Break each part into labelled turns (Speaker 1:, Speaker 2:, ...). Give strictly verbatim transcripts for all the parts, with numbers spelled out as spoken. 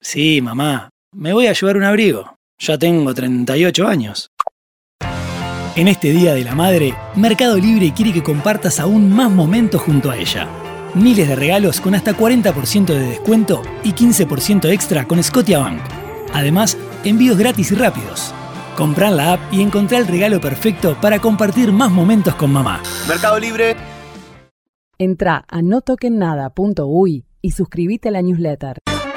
Speaker 1: Sí, mamá, me voy a llevar un abrigo. Ya tengo treinta y ocho años. En este Día de la Madre, Mercado Libre quiere que compartas aún más momentos junto a ella. Miles de regalos con hasta cuarenta por ciento de descuento y quince por ciento extra con Scotiabank. Además, envíos gratis y rápidos. Comprá en la app y encontrá el regalo perfecto para compartir más momentos con mamá.
Speaker 2: Mercado Libre.
Speaker 3: Entrá a no toquen nada punto uy y suscríbete a la newsletter.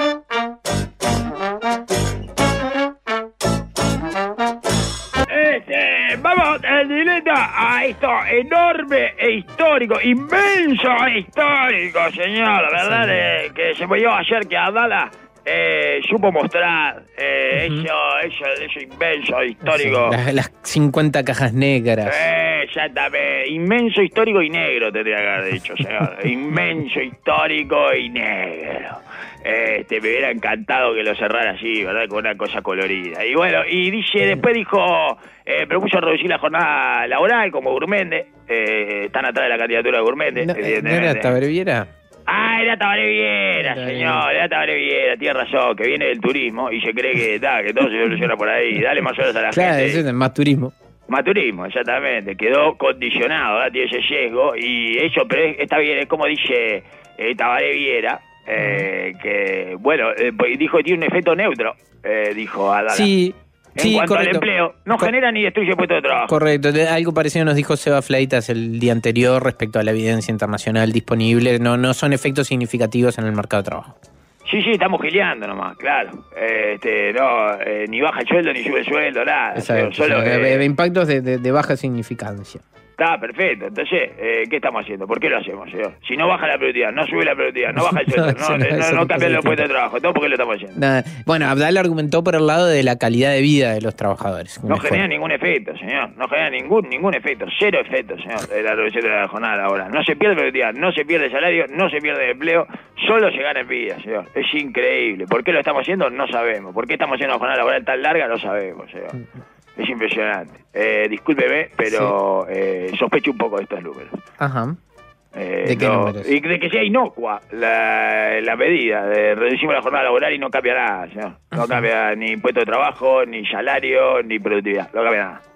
Speaker 4: Este, vamos en directo a esto enorme e histórico, inmenso e histórico, señor. La verdad es que se me dio ayer que Adala eh, supo mostrar eh, uh-huh. eso, eso, eso inmenso, histórico.
Speaker 5: Sí, las, las cincuenta cajas negras.
Speaker 4: Eh, exactamente. Inmenso, histórico y negro, tendría que haber dicho, señor. Inmenso, histórico y negro. Este, me hubiera encantado que lo cerrara así, ¿verdad? Con una cosa colorida. Y bueno, y dice, después dijo, eh, propuso reducir la jornada laboral como Gurméndez. Eh, están atrás de la candidatura de Gurméndez.
Speaker 5: No, ¿no era Tabaré Viera?
Speaker 4: Ah, era Tabaré Viera, señor, era Tabaré Viera, tiene razón, que viene del turismo y se cree que, ta, que todo se soluciona por ahí. Dale más horas a la
Speaker 5: claro,
Speaker 4: gente.
Speaker 5: Claro, es más turismo.
Speaker 4: Más turismo, exactamente. Quedó condicionado, ¿verdad? Tiene ese sesgo y eso, pero es, está bien, es como dice eh, Tabaré Viera. Eh, que, bueno, eh, dijo que tiene un efecto neutro, eh, dijo Adala.
Speaker 5: Sí,
Speaker 4: en
Speaker 5: sí,
Speaker 4: cuanto
Speaker 5: correcto.
Speaker 4: al empleo, no
Speaker 5: Co-
Speaker 4: genera ni destruye puestos de trabajo.
Speaker 5: Correcto, algo parecido nos dijo Seba Fleitas el día anterior respecto a la evidencia internacional disponible. No, no son efectos significativos en el mercado de trabajo.
Speaker 4: Sí, sí, estamos gileando nomás, claro. Eh, este, no, eh, ni baja el sueldo, ni sube el sueldo, nada.
Speaker 5: Exacto,
Speaker 4: Solo,
Speaker 5: o sea,
Speaker 4: eh,
Speaker 5: de impactos de, de, de baja significancia.
Speaker 4: Está perfecto. Entonces, eh, ¿qué estamos haciendo? ¿Por qué lo hacemos, señor? Si no baja la productividad, no sube la productividad, no baja el sueldo, no,
Speaker 5: No,
Speaker 4: no,
Speaker 5: eso
Speaker 4: no,
Speaker 5: no
Speaker 4: no cambia
Speaker 5: pasa
Speaker 4: los puestos de
Speaker 5: distinto.
Speaker 4: trabajo, todo porque lo estamos haciendo.
Speaker 5: Nada. Bueno, Abdal argumentó por el lado de la calidad de vida de los trabajadores.
Speaker 4: No genera ningún efecto, señor. No genera ningún ningún efecto. Cero efecto, señor, de la reducción de la jornada laboral. No se pierde productividad, no se pierde salario, no se pierde empleo, solo se gana en vida, señor. Es increíble. ¿Por qué lo estamos haciendo? No sabemos. ¿Por qué estamos haciendo una jornada laboral tan larga? No sabemos, señor. Es impresionante. Eh, discúlpeme, pero sí. eh, sospecho un poco de estos números.
Speaker 5: Ajá.
Speaker 4: Eh,
Speaker 5: ¿De qué
Speaker 4: no,
Speaker 5: números?
Speaker 4: Y de que sea inocua la, la medida de reducimos la jornada laboral y no cambia nada, señor. No Ajá. cambia ni puesto de trabajo, ni salario, ni productividad. No cambia nada.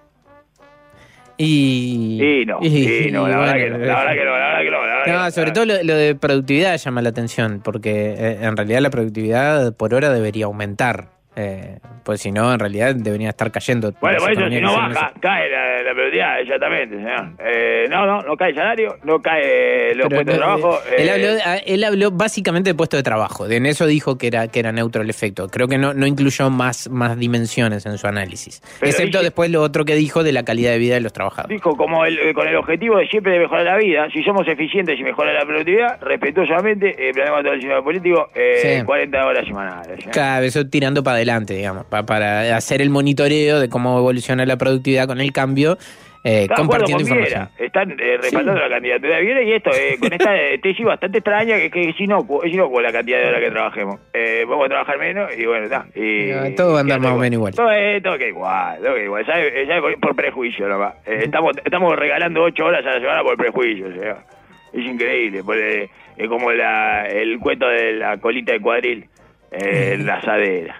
Speaker 5: Y...
Speaker 4: Y no, y, y no, la,
Speaker 5: bueno,
Speaker 4: verdad que no, la verdad que no, la verdad que no. La verdad
Speaker 5: no,
Speaker 4: que no,
Speaker 5: sobre todo lo, lo de productividad llama la atención, porque eh, en realidad la productividad por hora debería aumentar. Eh, pues si no, en realidad debería estar cayendo.
Speaker 4: Bueno, por eso, si no baja, cae la, la productividad, exactamente, señor. Eh, no, no, no cae el salario, no cae los
Speaker 5: Pero
Speaker 4: puestos de
Speaker 5: no,
Speaker 4: trabajo.
Speaker 5: Él,
Speaker 4: eh,
Speaker 5: habló, él habló básicamente de puesto de trabajo. En eso dijo que era que era neutro el efecto. Creo que no, no incluyó más, más dimensiones en su análisis. Excepto
Speaker 4: dice, después
Speaker 5: lo otro que dijo de la calidad de vida de los trabajadores.
Speaker 4: Dijo, como el, con el objetivo de siempre de mejorar la vida, si somos eficientes y mejora la productividad, respetuosamente, eh, planeamos todo el sistema político, eh, sí. cuarenta horas semanales. ¿eh?
Speaker 5: Cada vez eso tirando para adelante, digamos, para, para hacer el monitoreo de cómo evoluciona la productividad con el cambio. Eh, compartiendo con información.
Speaker 4: Están eh, respaldando sí. la candidatura de Viera y esto, eh, con esta tesis bastante extraña, que, que es inocuo, es inocuo la cantidad de horas que trabajemos. Eh, vamos a trabajar menos y bueno, está.
Speaker 5: No, todo va a andar más o menos igual.
Speaker 4: Todo, eh, todo que igual, todo que igual. ¿Sabe? ¿Sabe? Por, por prejuicio nomás. Eh, estamos, estamos regalando ocho horas a la semana por prejuicio, señor. Es increíble, por, eh, es como la, el cuento de la colita de cuadril, eh, la asadera.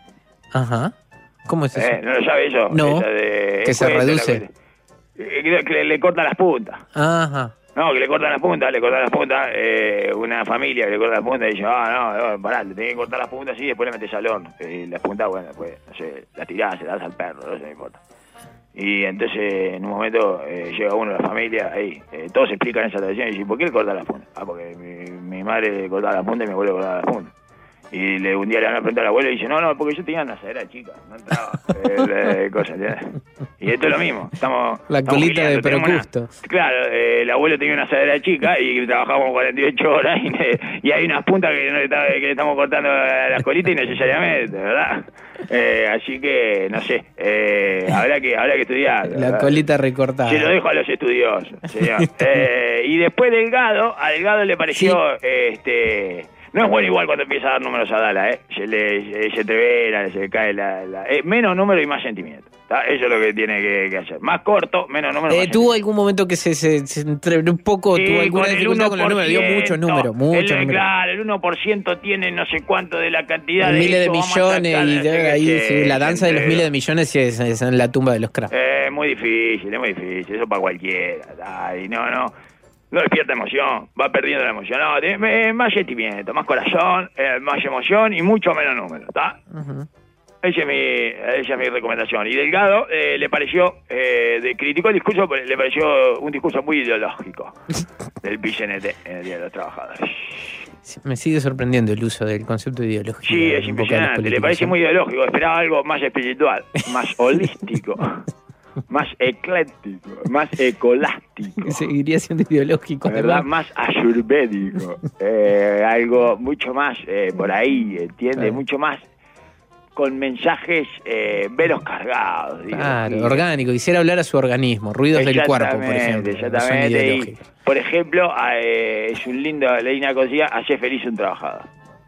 Speaker 5: Ajá. ¿Cómo es eso?
Speaker 4: Eh, ¿No lo sabe eso?
Speaker 5: No,
Speaker 4: de,
Speaker 5: que se reduce.
Speaker 4: Que, que le, le cortan las puntas.
Speaker 5: Ajá.
Speaker 4: No, que le cortan las puntas, le cortan las puntas. Eh, una familia que le corta las puntas y dice, ah, no, no, pará, le tenés que cortar las puntas así y después le metes al horno. Y las puntas, bueno, después, no sé, las tirás, se las das al perro, no sé, no importa. Y entonces, en un momento, eh, llega uno de la familia, ahí, eh, todos explican esa tradición y dicen, ¿por qué le cortan las puntas? Ah, porque mi, mi madre le cortaba las puntas y mi abuelo le cortaba las puntas. Y le, un día le van a preguntar al abuelo y dice, no, no, porque yo tenía una asadera chica, no entraba, eh, eh, cosas, ¿entiendes? Y esto es lo mismo, estamos...
Speaker 5: La
Speaker 4: estamos
Speaker 5: colita de Procusto.
Speaker 4: Claro, eh, el abuelo tenía una asadera chica y trabajábamos cuarenta y ocho horas y, y hay unas puntas que, no le, está, que le estamos cortando a las colitas innecesariamente, ¿verdad? Eh, así que, no sé, eh, habrá que habrá que estudiar.
Speaker 5: La
Speaker 4: ¿verdad?
Speaker 5: colita recortada.
Speaker 4: Se lo dejo a los estudiosos, señor. eh, y después Delgado, a Delgado le pareció... Sí. este No es bueno igual cuando empieza a dar números a Dala, ¿eh? Se le se entrevera, se le cae la... la eh, menos número y más sentimiento. ¿Tá? Eso es lo que tiene que, que hacer. Más corto, menos número.
Speaker 5: Eh, ¿Tuvo algún momento que se, se, se entrenó un poco?
Speaker 4: Sí,
Speaker 5: ¿Tuvo alguna dificultad con los números? Dio muchos números, muchos
Speaker 4: el,
Speaker 5: números.
Speaker 4: Claro, el uno por ciento tiene no sé cuánto de la cantidad de...
Speaker 5: Miles de
Speaker 4: eso,
Speaker 5: millones y de, ahí,
Speaker 4: que,
Speaker 5: sí, la danza de los
Speaker 4: entero.
Speaker 5: miles de millones sí, es, es en la tumba de los cracks.
Speaker 4: Es eh, muy difícil, es muy difícil. Eso para cualquiera. Ay, no, no. No despierta emoción, va perdiendo la emoción. No, tiene, más sentimiento, más corazón, eh, más emoción y mucho menos número, ¿está? Uh-huh. Esa es mi, esa es mi recomendación. Y Delgado eh, le pareció, eh, de, criticó el discurso, le pareció un discurso muy ideológico del P C N T en el Día de los Trabajadores.
Speaker 5: Me sigue sorprendiendo el uso del concepto ideológico.
Speaker 4: Sí, es impresionante, le parece muy ideológico, esperaba algo más espiritual, más holístico. Más ecléctico, más ecolástico.
Speaker 5: Seguiría siendo ideológico.
Speaker 4: ¿Verdad? Más ayurvédico. eh, algo mucho más eh, por ahí, ¿entiende? Claro. Mucho más con mensajes eh, velos cargados.
Speaker 5: Claro, orgánico. Quisiera hablar a su organismo. Ruidos del cuerpo, por ejemplo.
Speaker 4: Exactamente. Y, por ejemplo, eh, es un lindo, leí una cosilla, hace feliz un trabajador.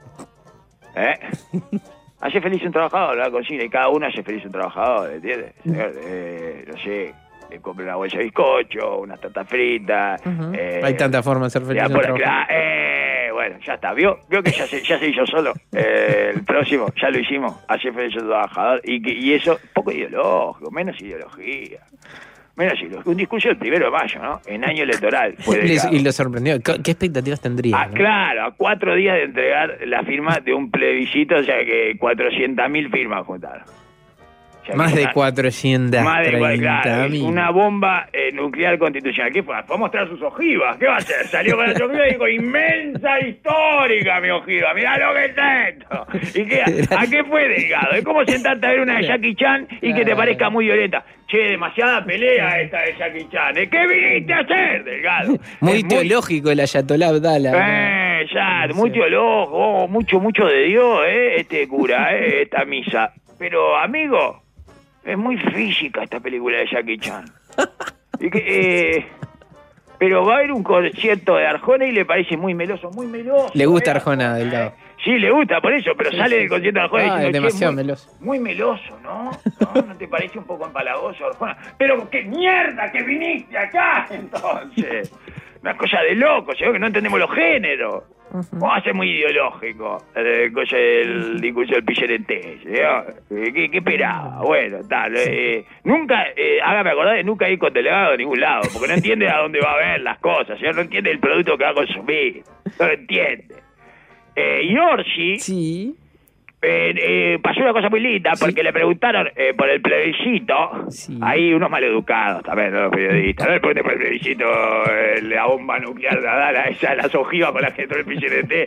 Speaker 4: ¿Eh? Hace feliz un trabajador, la cocina, y cada uno hace feliz un trabajador, ¿entiendes? Eh, no sé, le compra una bolsa de bizcocho, unas tortas fritas.
Speaker 5: Uh-huh.
Speaker 4: eh,
Speaker 5: Hay tantas formas de ser feliz.
Speaker 4: Ya por acá, eh, bueno, ya está, ¿vio? ¿Vio que ya se, ya se hizo solo? Eh, el próximo, ya lo hicimos, hace feliz un trabajador, y, que, y eso, poco ideológico, menos ideología. Menos ideología. Un discurso el primero de mayo, ¿no? En año electoral. Fue
Speaker 5: y lo sorprendió. ¿Qué expectativas tendría?
Speaker 4: Ah,
Speaker 5: ¿no?
Speaker 4: Claro, a cuatro días de entregar la firma de un plebiscito, o sea que cuatrocientas mil firmas juntaron. O sea,
Speaker 5: más de
Speaker 4: una,
Speaker 5: cuatrocientas
Speaker 4: más de
Speaker 5: treinta mil.
Speaker 4: Una bomba eh, nuclear constitucional. ¿Qué fue? Fue a mostrar sus ojivas. ¿Qué va a hacer? Salió con las ojivas y dijo, inmensa histórica mi ojiva. Mirá lo que es esto. ¿Y qué? ¿A qué fue, Delgado? Es como sentarte a ver una de Jackie Chan y que te parezca muy violenta. Che, demasiada pelea esta de Jackie Chan. ¿eh? ¿Qué viniste a hacer, Delgado?
Speaker 5: Muy
Speaker 4: es
Speaker 5: teológico muy... el Ayatollah Abdala.
Speaker 4: Eh, ya, no muy sé. teológico. Oh, mucho, mucho de Dios, ¿eh? Este cura, ¿eh? Esta misa. Pero, amigo... Es muy física esta película de Jackie Chan. Y que, eh, pero va a haber un concierto de Arjona y le parece muy meloso, muy meloso.
Speaker 5: Le gusta eh, Arjona, Delgado. Eh.
Speaker 4: Sí, le gusta, por eso, pero sí, sale sí. del concierto de Arjona
Speaker 5: ah,
Speaker 4: diciendo,
Speaker 5: es demasiado
Speaker 4: muy,
Speaker 5: meloso.
Speaker 4: Muy meloso, ¿no? ¿no? ¿No te parece un poco empalagoso, Arjona? Pero qué mierda que viniste acá, entonces. Una cosa de loco, ¿sí? Que no entendemos los géneros. Uh-huh. Vamos a ser muy ideológico el, el discurso del P C N T. ¿Sí? ¿Qué, ¿Qué esperaba? Bueno, tal. Sí. Eh, nunca, eh, hágame acordar de nunca ir con delegado a ningún lado, porque no entiende a dónde va a ver las cosas, ¿sí? No entiende el producto que va a consumir. No lo entiende. Eh, y Orsi...
Speaker 5: Sí.
Speaker 4: Eh, eh, pasó una cosa muy linda, porque sí. le preguntaron eh, por el plebiscito, sí. Hay unos maleducados también, ¿no? Los periodistas, no le pregunté por el plebiscito, eh, la bomba nuclear de Adala, esa, las ojivas con la que entró el P C N T,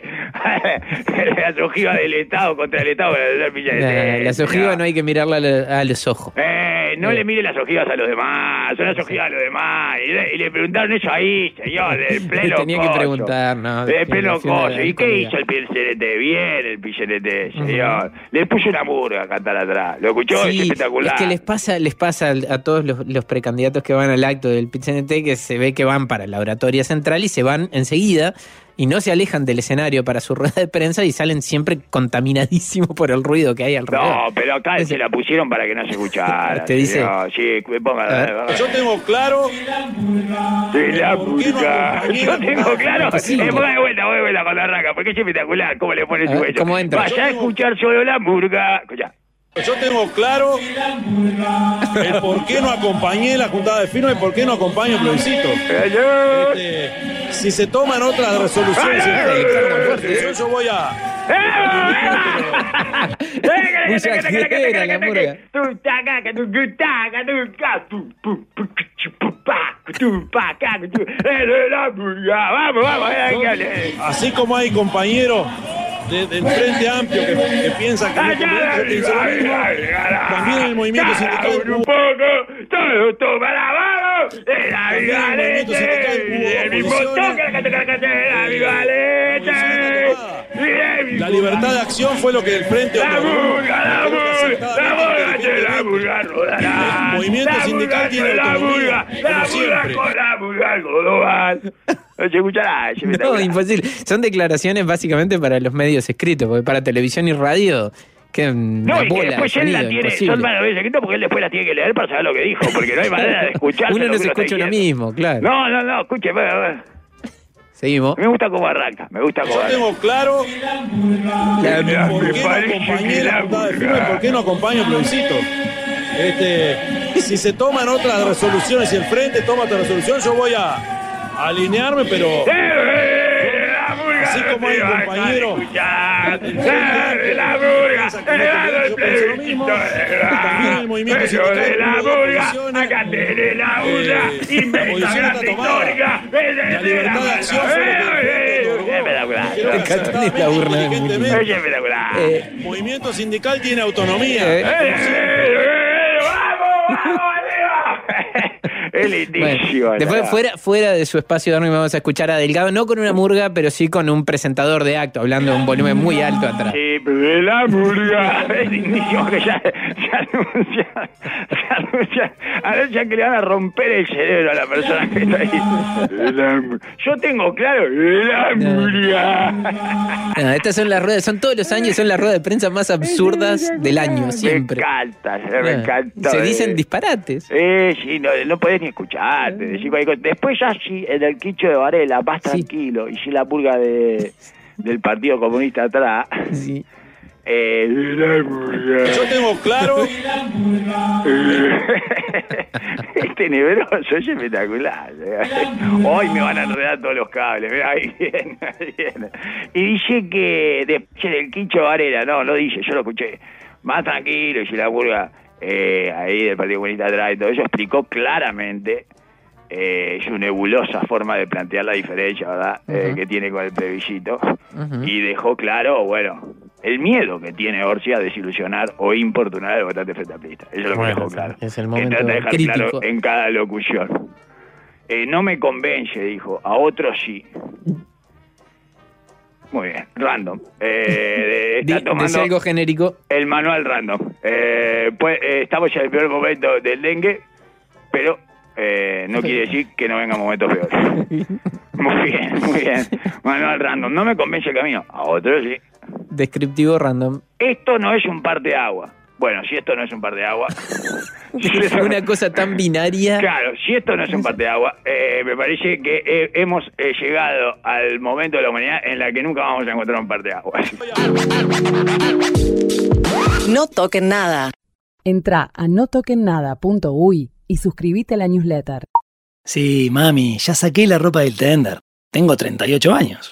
Speaker 4: las ojivas del Estado contra el Estado del P C N T.
Speaker 5: La, las ojivas no. no hay que mirarla a, a los ojos.
Speaker 4: Eh, no eh. le mire las ojivas a los demás, son las ojivas a los demás, y le, y le preguntaron eso ahí, señor, del pleno
Speaker 5: tenía
Speaker 4: coso.
Speaker 5: que preguntar, ¿no?
Speaker 4: Del pleno coso, ¿y qué hizo el P C N T? Bien el P C N T, señor. Uh-huh. Le puso una murga a cantar atrás. ¿Lo escuchó? Sí, es espectacular.
Speaker 5: Es que les pasa, les pasa a todos los, los precandidatos que van al acto del P C N T que se ve que van para la oratoria central y se van enseguida y no se alejan del escenario para su rueda de prensa y salen siempre contaminadísimos por el ruido que hay alrededor.
Speaker 4: No, pero acá Entonces, se la pusieron para que no se escuchara.
Speaker 5: ¿Te dice?
Speaker 4: No, sí, ponga.
Speaker 2: Yo tengo claro...
Speaker 4: De la murga. Yo tengo claro... Sí. Eh, ponga de vuelta, voy de vuelta con la raca, porque es espectacular cómo le pone su huello.
Speaker 5: ¿Cómo entra?
Speaker 4: Vaya a escuchar solo la murga. Escucha.
Speaker 2: Yo tengo claro el por qué no acompañé la juntada de firma y por qué no acompaño el plebiscito. Este, si se toman otras resoluciones, yo, yo voy a...
Speaker 4: Vamos, vamos.
Speaker 2: Así como hay compañeros de, del Frente Amplio que, que piensan que no piensa lo mismo, también el movimiento sindical
Speaker 4: un poco, todo toma la mano, la vigalete, el mismo toque, la vigalete,
Speaker 2: la libertad de acción fue lo que el Frente
Speaker 4: la burga, la burga, la burga, de la murga rodará.
Speaker 2: El movimiento
Speaker 4: La
Speaker 2: sindical
Speaker 4: murga
Speaker 2: tiene
Speaker 4: con la
Speaker 2: autonomía,
Speaker 4: murga,
Speaker 2: como
Speaker 4: la murga
Speaker 2: siempre.
Speaker 4: con la murga global. No se escuchará. se me está
Speaker 5: No,
Speaker 4: hablando.
Speaker 5: imposible. Son declaraciones básicamente para los medios escritos, porque para televisión y radio, que
Speaker 4: No, y que
Speaker 5: bola,
Speaker 4: después él
Speaker 5: sonido,
Speaker 4: la tiene,
Speaker 5: imposible.
Speaker 4: son malos medios escritos porque él después la tiene que leer para saber lo que dijo, porque no hay manera de escuchar.
Speaker 5: Uno no se escucha uno mismo, claro.
Speaker 4: No, no, no, escuche, va, va.
Speaker 5: Seguimos.
Speaker 4: Me gusta cómo arranca, me gusta cómo
Speaker 2: Yo
Speaker 4: arranca.
Speaker 2: tengo claro
Speaker 5: La-
Speaker 4: La-
Speaker 2: por
Speaker 4: me
Speaker 2: qué no
Speaker 4: parece
Speaker 2: acompañé
Speaker 4: que
Speaker 2: la
Speaker 4: la
Speaker 2: juntada de
Speaker 4: murga.
Speaker 2: firma y por qué no acompaño el plebiscito. Este, si se toman otras resoluciones, si el Frente toma otra resolución, yo voy a, a alinearme, pero así como hay compañeros
Speaker 4: de la murga,
Speaker 2: yo pienso lo mismo, también el movimiento sindical
Speaker 4: de la
Speaker 2: tuvo
Speaker 4: murga,
Speaker 2: posiciones,
Speaker 4: acá tenés la murga,
Speaker 2: eh, la
Speaker 4: inmensa
Speaker 2: posición
Speaker 4: grande
Speaker 2: está tomada.
Speaker 4: histórica,
Speaker 2: La libertad de acción fue lo que el Frente otorgó.
Speaker 4: espectacular.
Speaker 2: Creo que
Speaker 5: Acá tenés la
Speaker 2: acertadamente,
Speaker 5: urna de
Speaker 2: inteligentemente,
Speaker 4: Es espectacular.
Speaker 5: Eh,
Speaker 2: el movimiento sindical tiene autonomía.
Speaker 5: Eh.
Speaker 2: como siempre.
Speaker 4: ¡Vamos, vamos, arriba! Es lindísimo.
Speaker 5: Bueno, después,
Speaker 4: ¿no?
Speaker 5: fuera, fuera de su espacio de dormir, vamos a escuchar a Delgado, no con una murga, pero sí con un presentador de acto, hablando de un volumen muy alto atrás.
Speaker 4: Sí, pero de la murga. Es lindísimo que ya, ya anuncian, ya anuncian, anuncian que le van a romper el cerebro a la persona que está ahí. De la mu- Yo tengo claro, de la murga.
Speaker 5: No, estas son las ruedas, son todos los años, son las ruedas de prensa más absurdas del año, siempre.
Speaker 4: Me encanta, me
Speaker 5: Ah,
Speaker 4: encanta.
Speaker 5: Se
Speaker 4: eh.
Speaker 5: dicen disparates.
Speaker 4: Eh, sí, no, no podés ni escucharte. decir cualquier cosa. Después ya sí, en el quicho de Varela, más
Speaker 5: Sí.
Speaker 4: tranquilo. Y si la purga de, del Partido Comunista atrás.
Speaker 5: Sí.
Speaker 4: Eh, la purga.
Speaker 2: Yo tengo claro
Speaker 4: Es tenebroso, es espectacular. Hoy me van a enredar todos los cables. Mirá, ahí viene, ahí viene. Y dice que después del quicho de Varela, no, no dice, yo lo escuché. Más tranquilo, y si la purga eh, ahí del Partido Comunista atrás y todo eso, explicó claramente eh, su nebulosa forma de plantear la diferencia, ¿verdad? Eh,
Speaker 5: Ujú.
Speaker 4: que tiene con el plebiscito.
Speaker 5: Ujú.
Speaker 4: Y dejó claro, bueno, el miedo que tiene Orsi a desilusionar o importunar al votante frente amplista. Eso es lo que
Speaker 5: Bueno,
Speaker 4: dejó claro.
Speaker 5: es el
Speaker 4: que
Speaker 5: momento
Speaker 4: trata de dejar
Speaker 5: crítico.
Speaker 4: claro en cada locución. Eh, no me convence, dijo, a otros sí. Muy bien, random. Eh,
Speaker 5: Di-
Speaker 4: está tomando
Speaker 5: Dice algo genérico.
Speaker 4: el manual random. Eh, pues, eh, estamos en el peor momento del dengue, pero eh, no quiere decir que no vengan momentos peores. Muy bien, muy bien. Manual random. No me convence el camino. A otros sí.
Speaker 5: Descriptivo random.
Speaker 4: Esto no es un par de agua. Bueno, si esto no es un par de agua. si esto-
Speaker 5: Una cosa tan binaria.
Speaker 4: Claro, si esto no es un par de agua, eh, me parece que eh, hemos eh, llegado al momento de la humanidad en la que nunca vamos a encontrar un par de agua.
Speaker 6: No toquen nada.
Speaker 3: Entrá a no toquen nada punto uy y suscríbete a la newsletter.
Speaker 1: Sí, mami, ya saqué la ropa del tender. Tengo treinta y ocho años.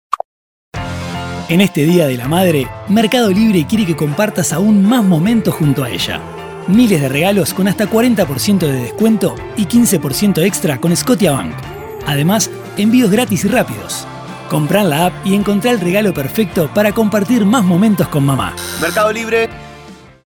Speaker 1: En este Día de la Madre, Mercado Libre quiere que compartas aún más momentos junto a ella. Miles de regalos con hasta cuarenta por ciento de descuento y quince por ciento extra con Scotiabank. Además, envíos gratis y rápidos. Comprá en la app y encontrá el regalo perfecto para compartir más momentos con mamá.
Speaker 7: Mercado Libre.